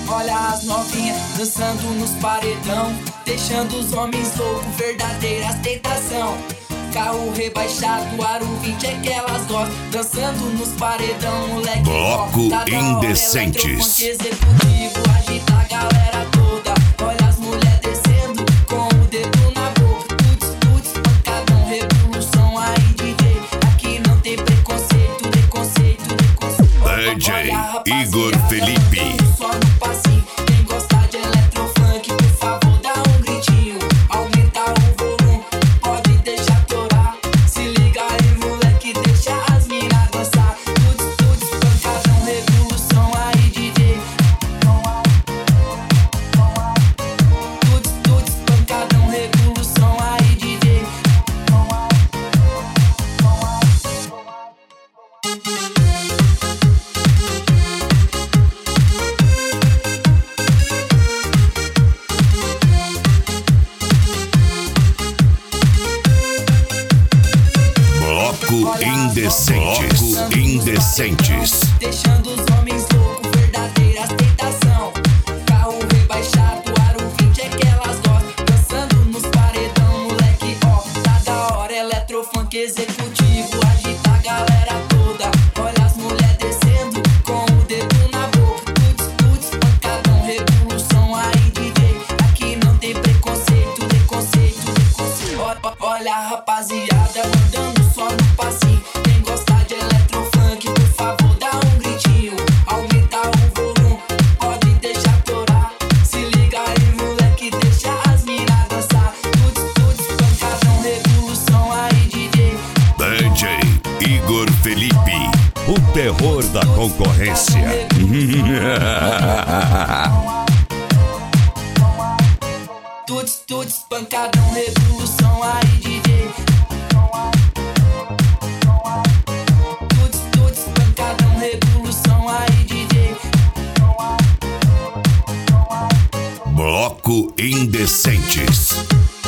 Olha as novinhas dançando nos paredão, deixando os homens loucos, verdadeira tentação. Carro rebaixado, aro 20 é que elas gostam, dançando nos paredão, moleque. Bloco tá Indecentes. Executivo, agita a galera toda. Olha as mulheres descendo com o dedo na boca. Tuts, tuts, pancadão, revolução aí, DJ. Aqui não tem preconceito, preconceito. DJ Igor Felipe. Só no passinho, quem gosta de eletrofunk, por favor, dá um gritinho. Aumenta o volume, pode deixar torar. Se liga aí, moleque, deixa as minas dançar. Tuts, tuts, pancadão, revolução aí, DJ. Tuts, tuts, pancadão, revolução aí, DJ. Bloco Indecentes. Bloco Indecentes. Deixando os homens loucos, verdadeira tentação. Carro rebaixado, aro 20 é que elas gostam, dançando nos paredão, moleque, ó. Tá da hora, eletrofunk executivo, agita a galera toda. Olha as mulheres descendo com o dedo na boca. Tuts, tuts, pancadão, revolução aí, DJ. Aqui não tem preconceito, preconceito. Olha a rapaziada mandando só no passinho. Quem gosta de eletrofunk, por favor, dá um gritinho. Aumenta o volume, pode deixar torar. Se liga aí, moleque, deixa as minas dançar. Tuts, tuts, pancadão, revolução aí, DJ. DJ Igor Felipe. O terror da concorrência. Tuts, tuts, pancadão, revolução aí, DJ. Tuts, tuts, pancadão, revolução aí, DJ. Bloco Indecentes.